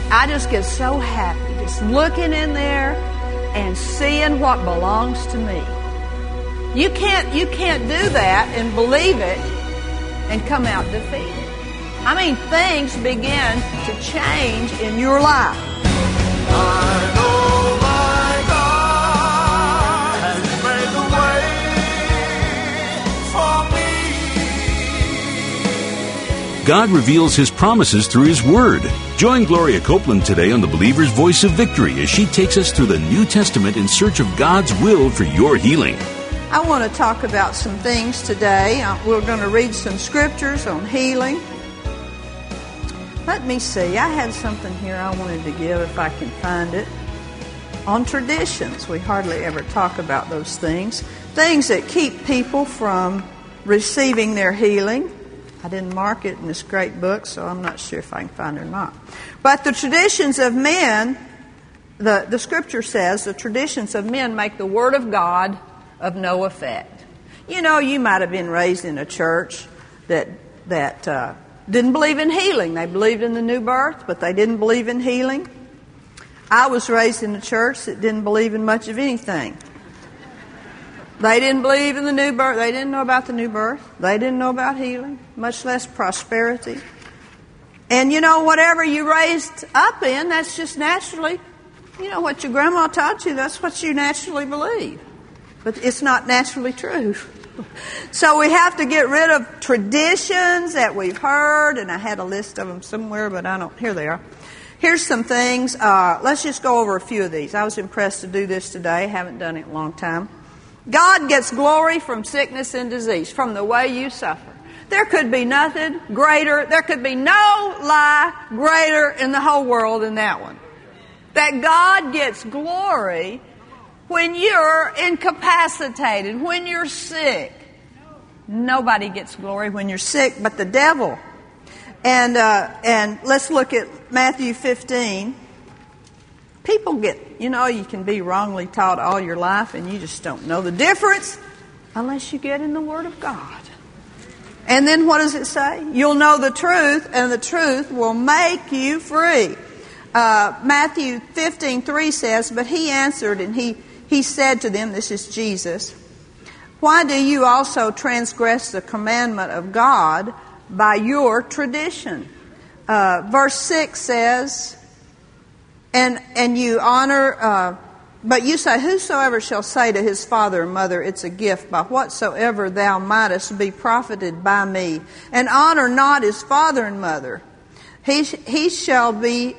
I just get so happy just looking in there and seeing what belongs to me. You can't do that and believe it and come out defeated. I mean, things begin to change in your life. I know my God has made the way for me. God reveals His promises through His Word. Join Gloria Copeland today on the Believer's Voice of Victory as she takes us through the New Testament in search of God's will for your healing. I want to talk about some things today. We're going to read some scriptures on healing. Let me see. I had something here I wanted to give if I can find it. On traditions. We hardly ever talk about those things. Things that keep people from receiving their healing. I didn't mark it in this great book, so I'm not sure if I can find it or not. But the traditions of men, the scripture says, the traditions of men make the Word of God of no effect. You know, you might have been raised in a church that didn't believe in healing. They believed in the new birth, but they didn't believe in healing. I was raised in a church that didn't believe in much of anything. They didn't believe in the new birth. They didn't know about the new birth. They didn't know about healing, much less prosperity. And you know, whatever you raised up in, that's just naturally, you know, what your grandma taught you, that's what you naturally believe. But it's not naturally true. So we have to get rid of traditions that we've heard, and I had a list of them somewhere, but I don't. Here they are. Here's some things. Let's just go over a few of these. I was impressed to do this today. Haven't done it in a long time. God gets glory from sickness and disease, from the way you suffer. There could be nothing greater. There could be no lie greater in the whole world than that one. That God gets glory when you're incapacitated, when you're sick. Nobody gets glory when you're sick but the devil. And let's look at Matthew 15. People get, you know, you can be wrongly taught all your life and you just don't know the difference unless you get in the Word of God. And then what does it say? You'll know the truth, and the truth will make you free. Matthew 15:3 says, but he answered and he said to them, this is Jesus, why do you also transgress the commandment of God by your tradition? Verse 6 says, and you honor, but you say, whosoever shall say to his father or mother, it's a gift, by whatsoever thou mightest be profited by me, and honor not his father and mother, he shall be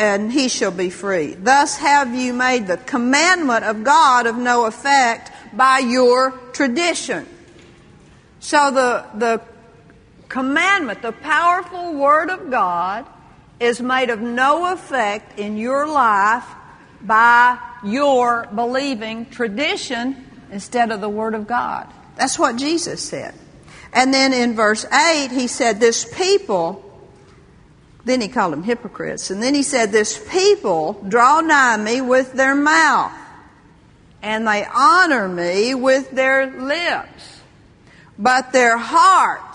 free. Thus have you made the commandment of God of no effect by your tradition. So the commandment, the powerful Word of God, is made of no effect in your life by your believing tradition instead of the Word of God. That's what Jesus said. And then in verse 8, he said, this people, then he called them hypocrites, and then he said, this people draw nigh me with their mouth, and they honor me with their lips, but their heart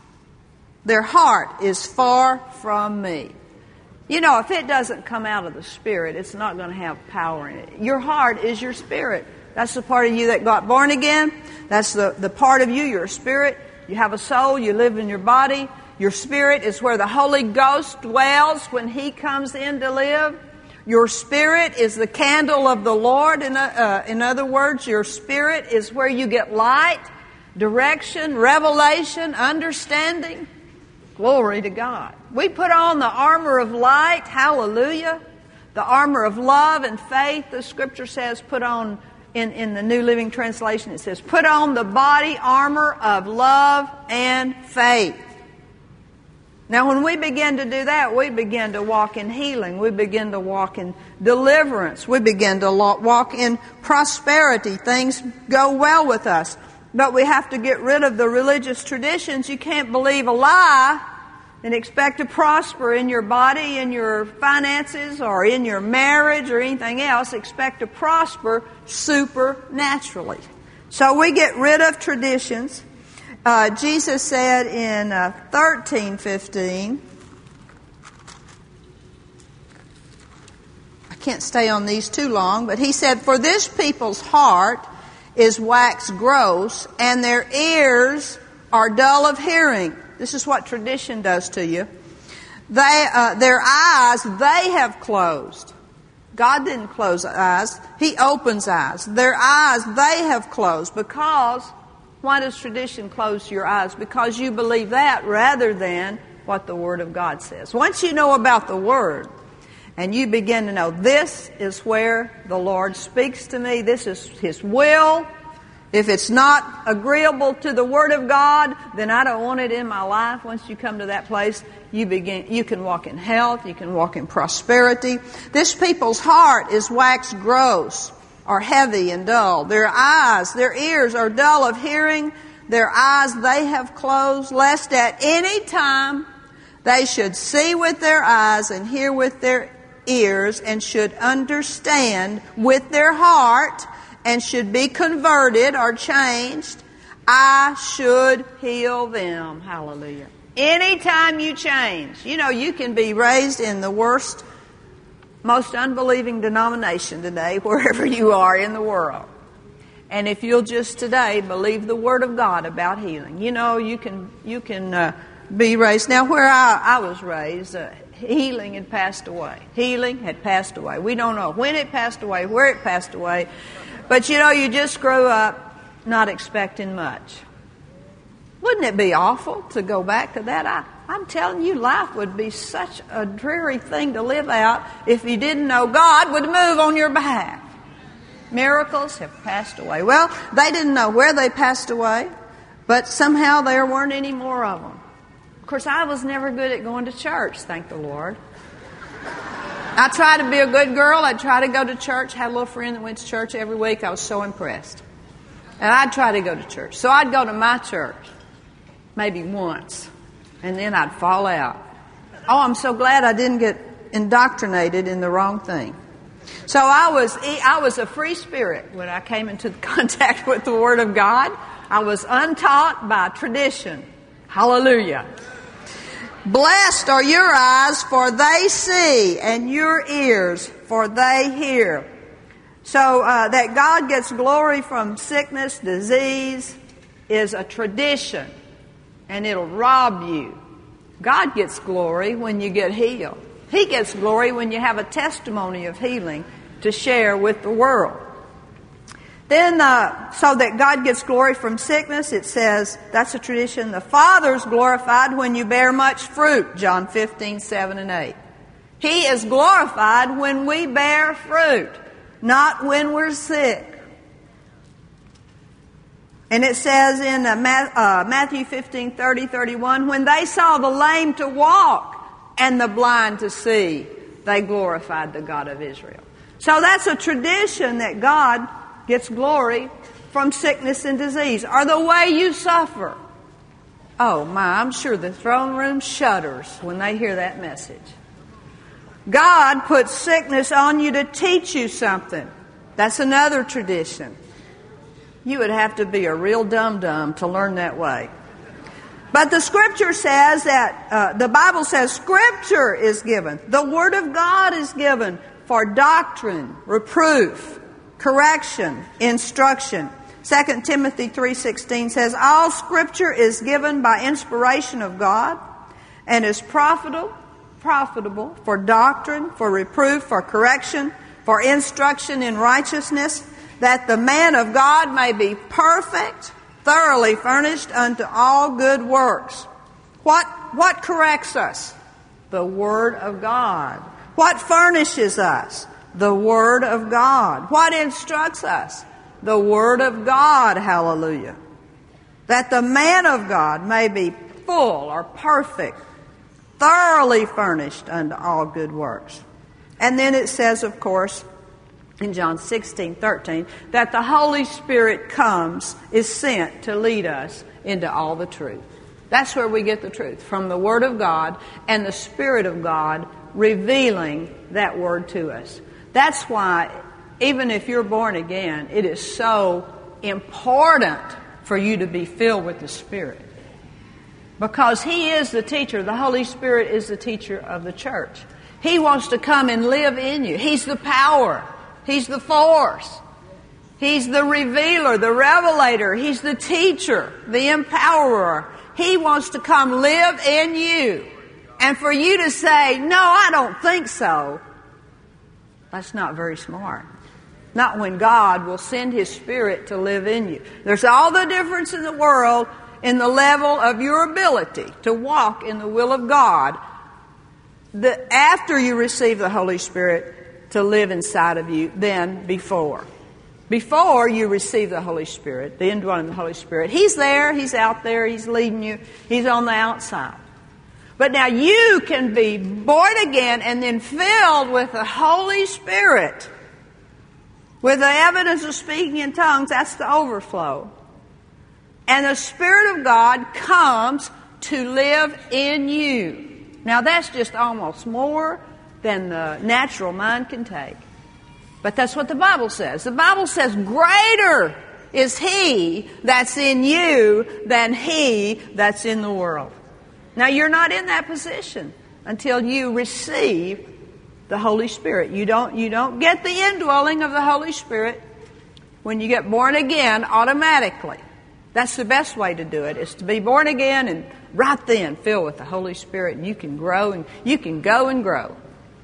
is far from me. You know, if it doesn't come out of the Spirit, it's not going to have power in it. Your heart is your spirit. That's the part of you that got born again. That's the part of you, your spirit. You have a soul, you live in your body. Your spirit is where the Holy Ghost dwells when He comes in to live. Your spirit is the candle of the Lord. In other words, your spirit is where you get light, direction, revelation, understanding. Glory to God. We put on the armor of light, hallelujah. The armor of love and faith, the Scripture says, put on, in the New Living Translation, it says, put on the body armor of love and faith. Now, when we begin to do that, we begin to walk in healing. We begin to walk in deliverance. We begin to walk in prosperity. Things go well with us. But we have to get rid of the religious traditions. You can't believe a lie and expect to prosper in your body, in your finances, or in your marriage, or anything else. Expect to prosper supernaturally. So we get rid of traditions. Jesus said in 13:15, can't stay on these too long, but he said, "For this people's heart is waxed gross, and their ears are dull of hearing." This is what tradition does to you. Their eyes they have closed. God didn't close eyes. He opens eyes. Their eyes they have closed. Because, why does tradition close your eyes? Because you believe that rather than what the Word of God says. Once you know about the Word, and you begin to know this is where the Lord speaks to me, this is His will. If it's not agreeable to the Word of God, then I don't want it in my life. Once you come to that place, you can walk in health, you can walk in prosperity. This people's heart is waxed gross, or heavy and dull. Their eyes, their ears are dull of hearing. Their eyes they have closed, lest at any time they should see with their eyes and hear with their ears, and should understand with their heart, and should be converted or changed, I should heal them. Hallelujah. Anytime you change, you can be raised in the worst, most unbelieving denomination today, wherever you are in the world. And if you'll just today believe the Word of God about healing, you can be raised. Now, where I was raised, healing had passed away. Healing had passed away. We don't know when it passed away, where it passed away. But you just grew up not expecting much. Wouldn't it be awful to go back to that? I'm telling you, life would be such a dreary thing to live out if you didn't know God would move on your behalf. Miracles have passed away. Well, they didn't know where they passed away, but somehow there weren't any more of them. Of course, I was never good at going to church, thank the Lord. I tried to be a good girl. I'd try to go to church. Had a little friend that went to church every week. I was so impressed. And I'd try to go to church. So I'd go to my church maybe once, and then I'd fall out. Oh, I'm so glad I didn't get indoctrinated in the wrong thing. So I was a free spirit when I came into contact with the Word of God. I was untaught by tradition. Hallelujah. Blessed are your eyes, for they see, and your ears, for they hear. So that God gets glory from sickness, disease, is a tradition, and it'll rob you. God gets glory when you get healed. He gets glory when you have a testimony of healing to share with the world. Then, so that God gets glory from sickness, it says, that's a tradition. The Father's glorified when you bear much fruit, John 15:7 and 8. He is glorified when we bear fruit, not when we're sick. And it says in Matthew 15:30, 31, when they saw the lame to walk and the blind to see, they glorified the God of Israel. So that's a tradition that God gets glory from sickness and disease, or the way you suffer. Oh my, I'm sure the throne room shudders when they hear that message. God puts sickness on you to teach you something. That's another tradition. You would have to be a real dum-dum to learn that way. But the Scripture says that, the Bible says Scripture is given. The Word of God is given for doctrine, reproof, correction, instruction. 2 Timothy 3:16 says, all Scripture is given by inspiration of God and is profitable for doctrine, for reproof, for correction, for instruction in righteousness, that the man of God may be perfect, thoroughly furnished unto all good works. What corrects us? The Word of God. What furnishes us? The Word of God. What instructs us? The Word of God. Hallelujah. That the man of God may be full or perfect, thoroughly furnished unto all good works. And then it says, of course, in John 16:13, that the Holy Spirit is sent to lead us into all the truth. That's where we get the truth, from the Word of God and the Spirit of God revealing that Word to us. That's why, even if you're born again, it is so important for you to be filled with the Spirit. Because He is the teacher. The Holy Spirit is the teacher of the church. He wants to come and live in you. He's the power. He's the force. He's the revealer, the revelator. He's the teacher, the empowerer. He wants to come live in you. And for you to say, no, I don't think so, that's not very smart. Not when God will send His Spirit to live in you. There's all the difference in the world in the level of your ability to walk in the will of God after you receive the Holy Spirit to live inside of you than before. Before you receive the Holy Spirit, the indwelling of the Holy Spirit, He's there, He's out there, He's leading you, He's on the outside. But now you can be born again and then filled with the Holy Spirit. With the evidence of speaking in tongues, that's the overflow. And the Spirit of God comes to live in you. Now that's just almost more than the natural mind can take. But that's what the Bible says. The Bible says greater is He that's in you than he that's in the world. Now you're not in that position until you receive the Holy Spirit. You don't get the indwelling of the Holy Spirit when you get born again automatically. That's the best way to do it, is to be born again and right then filled with the Holy Spirit, and you can grow and you can go and grow.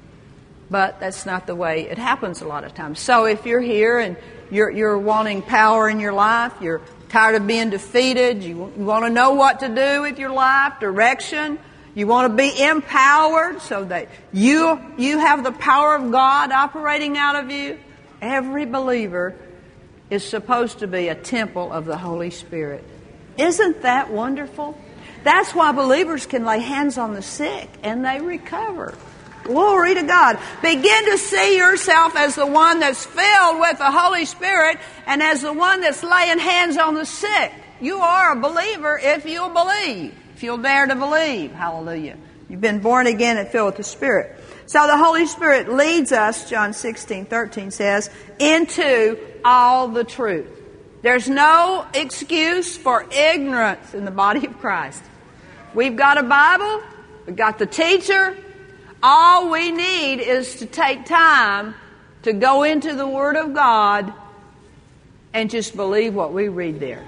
But that's not the way it happens a lot of times. So if you're here and you're wanting power in your life, you're tired of being defeated, you want to know what to do with your life, direction, you want to be empowered so that you have the power of God operating out of you, every believer is supposed to be a temple of the Holy Spirit. Isn't that wonderful? That's why believers can lay hands on the sick and they recover. Glory to God. Begin to see yourself as the one that's filled with the Holy Spirit and as the one that's laying hands on the sick. You are a believer if you'll believe. If you'll dare to believe. Hallelujah. You've been born again and filled with the Spirit. So the Holy Spirit leads us, John 16:13 says, into all the truth. There's no excuse for ignorance in the body of Christ. We've got a Bible. We've got the teacher. All we need is to take time to go into the Word of God and just believe what we read there.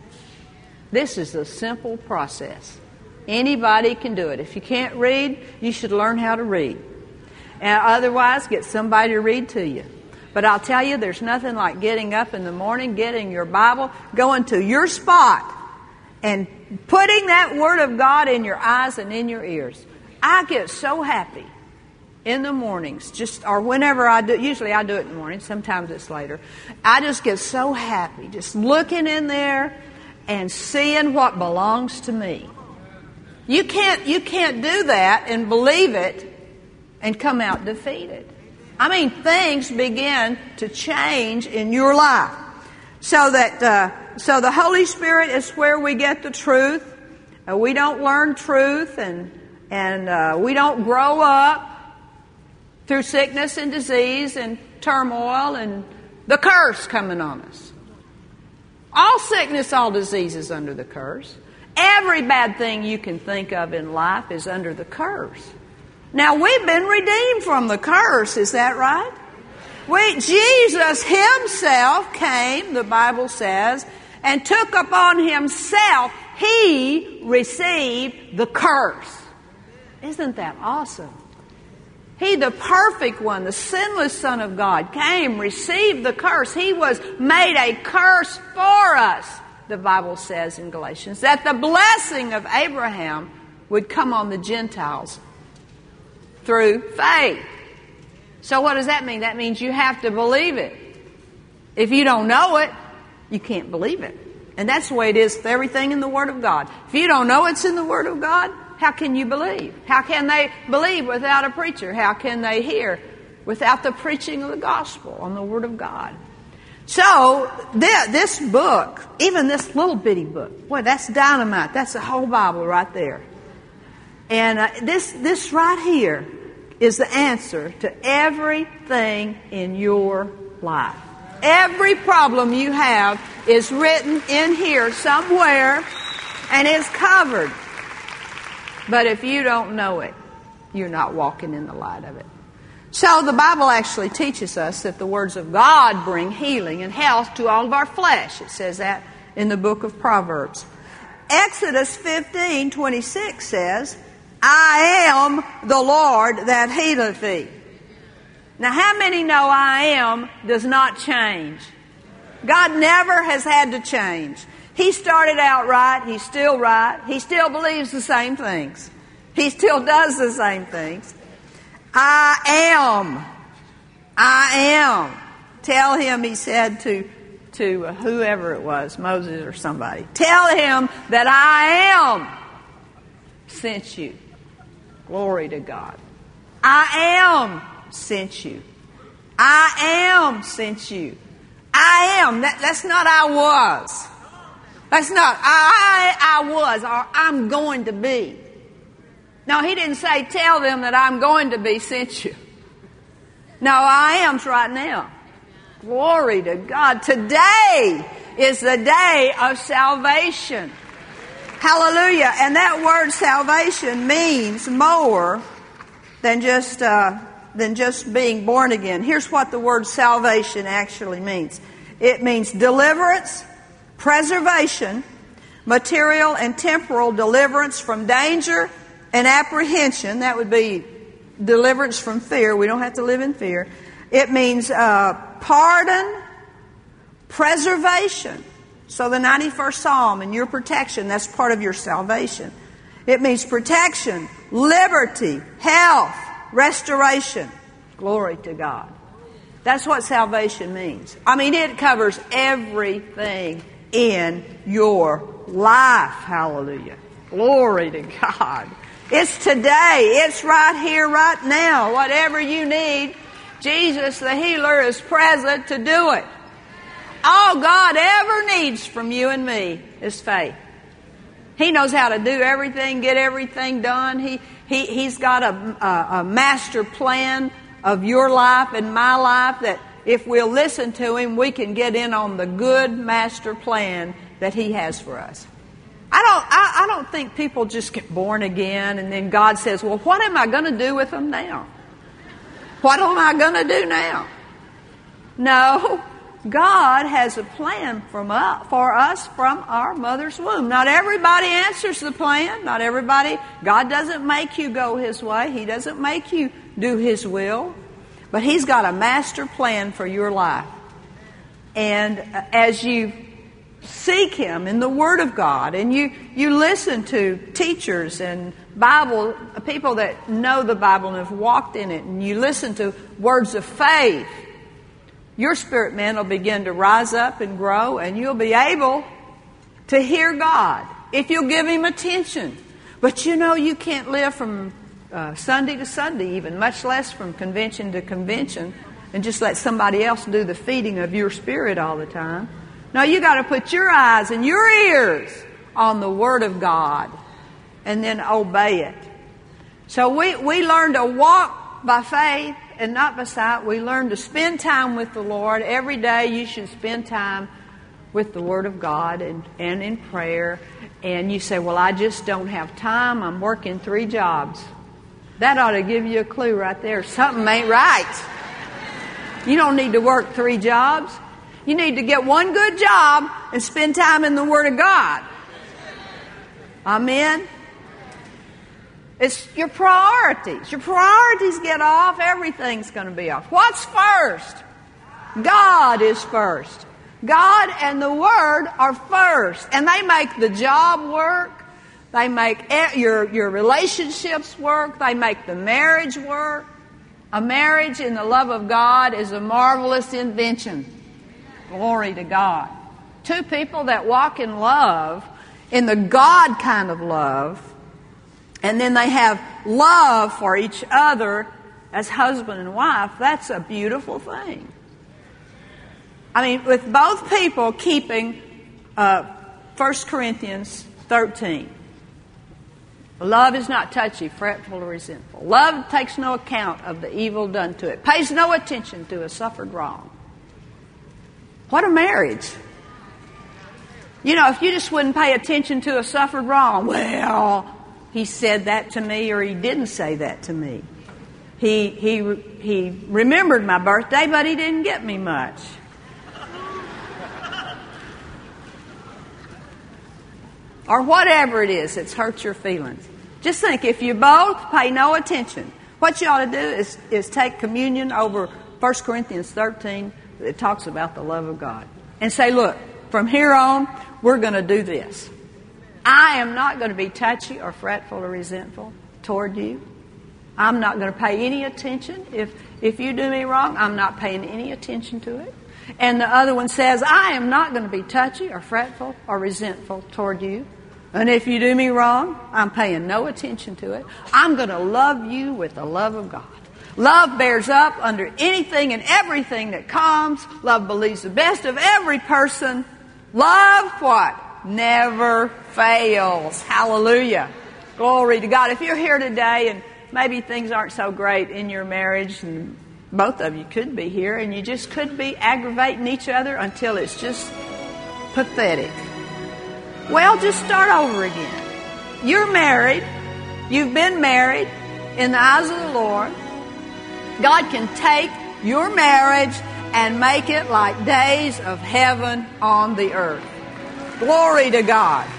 This is a simple process. Anybody can do it. If you can't read, you should learn how to read. And otherwise, get somebody to read to you. But I'll tell you, there's nothing like getting up in the morning, getting your Bible, going to your spot, and putting that Word of God in your eyes and in your ears. I get so happy in the mornings, or whenever I do. Usually I do it in the morning. Sometimes it's later. I just get so happy just looking in there and seeing what belongs to me. You can't do that and believe it and come out defeated. I mean, things begin to change in your life. So the Holy Spirit is where we get the truth. We don't learn truth and we don't grow up through sickness and disease and turmoil and the curse coming on us. All sickness, all disease is under the curse. Every bad thing you can think of in life is under the curse. Now, we've been redeemed from the curse, is that right? Jesus Himself came, the Bible says, and took upon Himself, He received the curse. Isn't that awesome? He, the perfect one, the sinless Son of God, came, received the curse. He was made a curse for us, the Bible says in Galatians, that the blessing of Abraham would come on the Gentiles through faith. So what does that mean? That means you have to believe it. If you don't know it, you can't believe it. And that's the way it is with everything in the Word of God. If you don't know it's in the Word of God, how can you believe? How can they believe without a preacher? How can they hear without the preaching of the gospel on the Word of God? So this book, even this little bitty book, boy, that's dynamite. That's the whole Bible right there. And this right here is the answer to everything in your life. Every problem you have is written in here somewhere and is covered. But if you don't know it, you're not walking in the light of it. So the Bible actually teaches us that the words of God bring healing and health to all of our flesh. It says that in the book of Proverbs. Exodus 15:26 says, I am the Lord that healeth thee. Now, how many know I am does not change? God never has had to change. He started out right. He's still right. He still believes the same things. He still does the same things. I am. I am. Tell him, he said to whoever it was, Moses or somebody, tell him that I am sent you. Glory to God. I am sent you. I am sent you. I am. That's not I was. That's not I was or I'm going to be. No, he didn't say tell them that I'm going to be sent you. No, I am's right now. Glory to God. Today is the day of salvation. Hallelujah. And that word salvation means more than just being born again. Here's what the word salvation actually means. It means deliverance, preservation, material and temporal deliverance from danger and apprehension. That would be deliverance from fear. We don't have to live in fear. It means pardon, preservation. So the 91st Psalm and your protection, that's part of your salvation. It means protection, liberty, health, restoration. Glory to God. That's what salvation means. I mean, it covers everything in your life. Hallelujah. Glory to God. It's today. It's right here, right now. Whatever you need, Jesus the healer is present to do it. All God ever needs from you and me is faith. He knows how to do everything, get everything done. He's got a master plan of your life and my life that if we'll listen to Him, we can get in on the good master plan that He has for us. I don't think people just get born again and then God says, well, what am I going to do with them now? What am I going to do now? No. God has a plan for us from our mother's womb. Not everybody answers the plan. Not everybody. God doesn't make you go His way. He doesn't make you do His will. But He's got a master plan for your life. And as you seek Him in the Word of God and you listen to teachers and Bible people that know the Bible and have walked in it, and you listen to words of faith, your spirit man will begin to rise up and grow, and you'll be able to hear God if you'll give Him attention. But you can't live from Sunday to Sunday, even much less from convention to convention, and just let somebody else do the feeding of your spirit all the time. No, you got to put your eyes and your ears on the Word of God and then obey it. So we learn to walk by faith and not by sight. We learn to spend time with the Lord. Every day you should spend time with the Word of God and in prayer. And you say, well, I just don't have time. I'm working 3 jobs. That ought to give you a clue right there. Something ain't right. You don't need to work 3 jobs. You need to get one good job and spend time in the Word of God. Amen? It's your priorities. Your priorities get off, everything's going to be off. What's first? God is first. God and the Word are first. And they make the job work. They make your relationships work. They make the marriage work. A marriage in the love of God is a marvelous invention. Glory to God. 2 people that walk in love, in the God kind of love, and then they have love for each other as husband and wife, that's a beautiful thing. I mean, with both people keeping 1 Corinthians 13. Love is not touchy, fretful, or resentful. Love takes no account of the evil done to it. Pays no attention to a suffered wrong. What a marriage. If you just wouldn't pay attention to a suffered wrong, well, he said that to me or he didn't say that to me. He remembered my birthday, but he didn't get me much. Or whatever it is that's hurt your feelings. Just think, if you both pay no attention, what you ought to do is take communion over 1 Corinthians 13 that talks about the love of God. And say, look, from here on, we're going to do this. I am not going to be touchy or fretful or resentful toward you. I'm not going to pay any attention. If you do me wrong, I'm not paying any attention to it. And the other one says, I am not going to be touchy or fretful or resentful toward you. And if you do me wrong, I'm paying no attention to it. I'm going to love you with the love of God. Love bears up under anything and everything that comes. Love believes the best of every person. Love what? Never fails. Hallelujah. Glory to God. If you're here today and maybe things aren't so great in your marriage, and both of you could be here, and you just could be aggravating each other until it's just pathetic. Well, just start over again. You're married. You've been married in the eyes of the Lord. God can take your marriage and make it like days of heaven on the earth. Glory to God.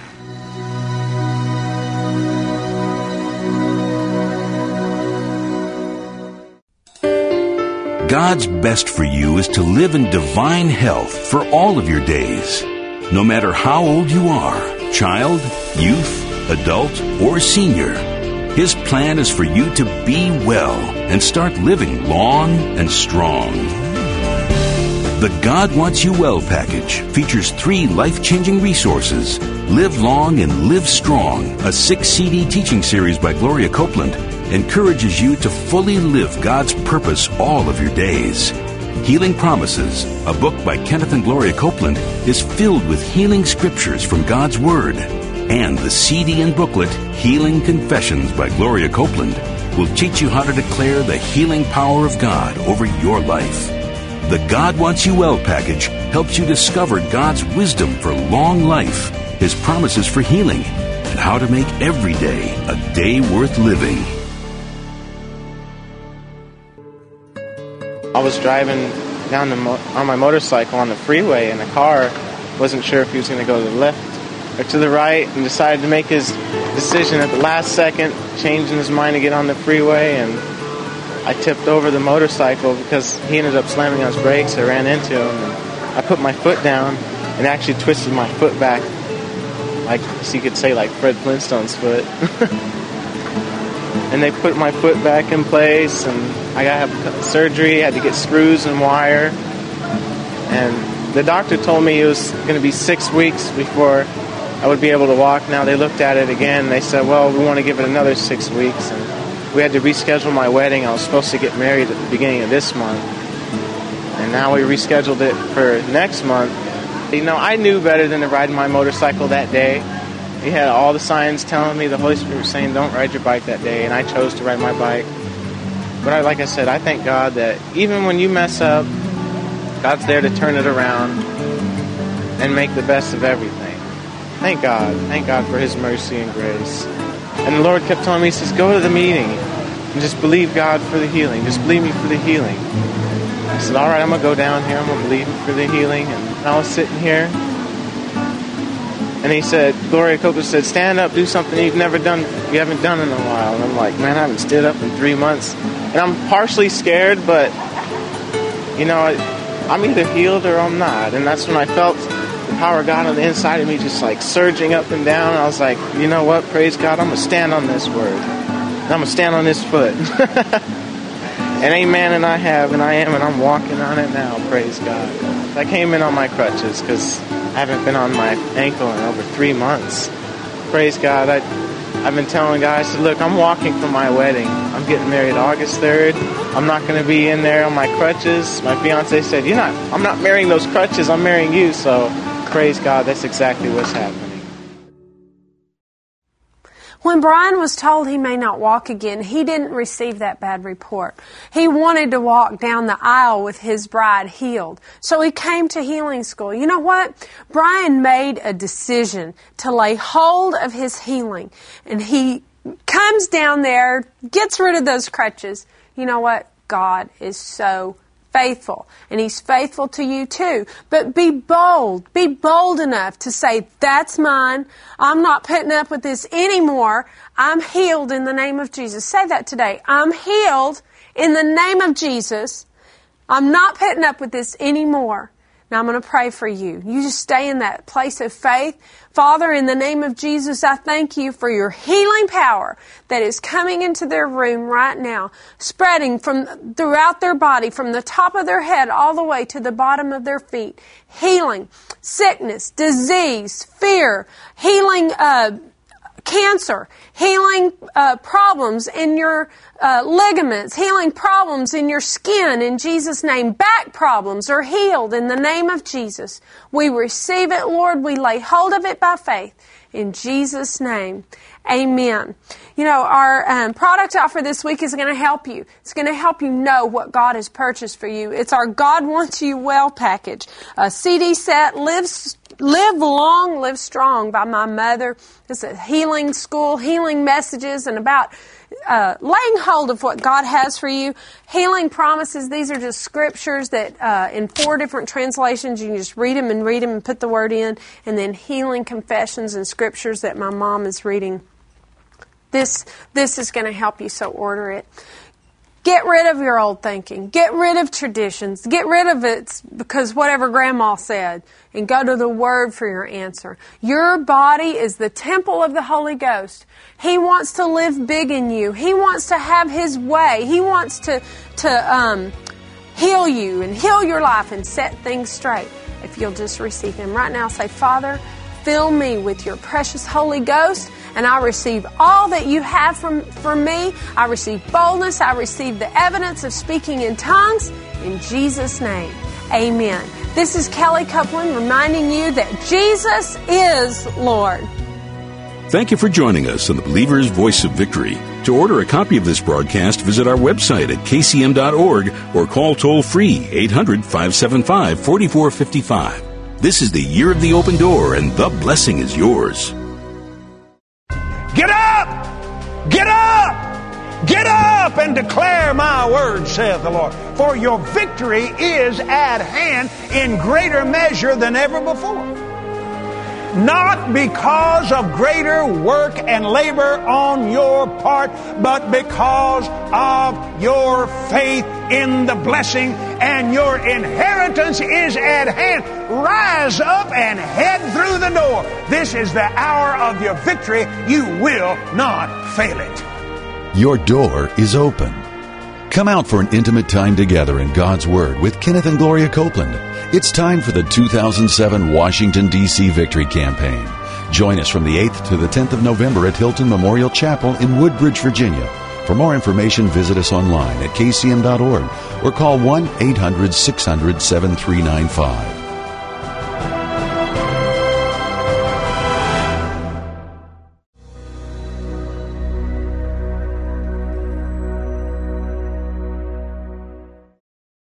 God's best for you is to live in divine health for all of your days. No matter how old you are, child, youth, adult, or senior, His plan is for you to be well and start living long and strong. The God Wants You Well package features 3 life-changing resources. Live Long and Live Strong, a 6-CD teaching series by Gloria Copeland, encourages you to fully live God's purpose all of your days. Healing Promises, a book by Kenneth and Gloria Copeland, is filled with healing scriptures from God's Word. And the CD and booklet, Healing Confessions by Gloria Copeland, will teach you how to declare the healing power of God over your life. The God Wants You Well package helps you discover God's wisdom for long life, His promises for healing, and how to make every day a day worth living. I was driving down on my motorcycle on the freeway, and the car wasn't sure if he was going to go to the left or to the right, and decided to make his decision at the last second, changing his mind to get on the freeway, and I tipped over the motorcycle because he ended up slamming on his brakes. I ran into him, and I put my foot down and actually twisted my foot back, like, so you could say, like Fred Flintstone's foot. And they put my foot back in place, and I got to have surgery, had to get screws and wire. And the doctor told me it was going to be 6 weeks before I would be able to walk. Now they looked at it again, and they said, well, we want to give it another 6 weeks. And we had to reschedule my wedding. I was supposed to get married at the beginning of this month. And now we rescheduled it for next month. You know, I knew better than to ride my motorcycle that day. He had all the signs telling me, the Holy Spirit was saying, don't ride your bike that day, and I chose to ride my bike. But like I said, I thank God that even when you mess up, God's there to turn it around and make the best of everything. Thank God. Thank God for His mercy and grace. And the Lord kept telling me, He says, go to the meeting and just believe God for the healing. Just believe me for the healing. I said, all right, I'm going to go down here. I'm going to believe Him for the healing. And I was sitting here, and he said, Gloria Copeland said, stand up, do something you haven't done in a while. And I'm like, man, I haven't stood up in 3 months. And I'm partially scared, but, you know, I'm either healed or I'm not. And that's when I felt the power of God on the inside of me just like surging up and down. And I was like, you know what, praise God, I'm going to stand on this word. And I'm going to stand on this foot. And amen, and I have, and I am, and I'm walking on it now, praise God. I came in on my crutches because I haven't been on my ankle in over 3 months. Praise God. I've been telling God, I said, look, I'm walking for my wedding. I'm getting married August 3rd. I'm not going to be in there on my crutches. My fiance said, I'm not marrying those crutches. I'm marrying you. So praise God. That's exactly what's happening. When Brian was told he may not walk again, he didn't receive that bad report. He wanted to walk down the aisle with his bride healed. So he came to healing school. You know what? Brian made a decision to lay hold of his healing, and he comes down there, gets rid of those crutches. You know what? God is so faithful, and He's faithful to you too. But be bold. Be bold enough to say, that's mine. I'm not putting up with this anymore. I'm healed in the name of Jesus. Say that today. I'm healed in the name of Jesus. I'm not putting up with this anymore. Now I'm going to pray for you. You just stay in that place of faith. Father, in the name of Jesus, I thank you for your healing power that is coming into their room right now, spreading from throughout their body, from the top of their head all the way to the bottom of their feet. Healing, sickness, disease, fear, healing, cancer, healing problems in your ligaments, healing problems in your skin in Jesus' name. Back problems are healed in the name of Jesus. We receive it, Lord. We lay hold of it by faith in Jesus' name. Amen. You know, our product offer this week is going to help you. It's going to help you know what God has purchased for you. It's our God Wants You Well package. A CD set, Live Long, Live Strong by my mother. It's a healing school, healing messages, and about laying hold of what God has for you. Healing promises. These are just scriptures that in 4 different translations, you can just read them and put the word in. And then healing confessions and scriptures that my mom is reading. This is going to help you, so order it. Get rid of your old thinking. Get rid of traditions. Get rid of it because whatever Grandma said, and go to the Word for your answer. Your body is the temple of the Holy Ghost. He wants to live big in you. He wants to have His way. He wants to heal you and heal your life and set things straight if you'll just receive Him. Right now, say, Father, fill me with your precious Holy Ghost, and I receive all that you have for me. I receive boldness. I receive the evidence of speaking in tongues. In Jesus' name, amen. This is Kelly Copeland reminding you that Jesus is Lord. Thank you for joining us on the Believer's Voice of Victory. To order a copy of this broadcast, visit our website at kcm.org or call toll-free 800-575-4455. This is the year of the open door, and the blessing is yours. Get up! Get up! Get up and declare my word, saith the Lord. For your victory is at hand in greater measure than ever before. Not because of greater work and labor on your part, but because of your faith in the blessing, and your inheritance is at hand. Rise up and head through the door. This is the hour of your victory. You will not fail it. Your door is open. Come out for an intimate time together in God's Word with Kenneth and Gloria Copeland. It's time for the 2007 Washington, D.C. Victory Campaign. Join us from the 8th to the 10th of November at Hilton Memorial Chapel in Woodbridge, Virginia. For more information, visit us online at kcm.org or call 1-800-600-7395.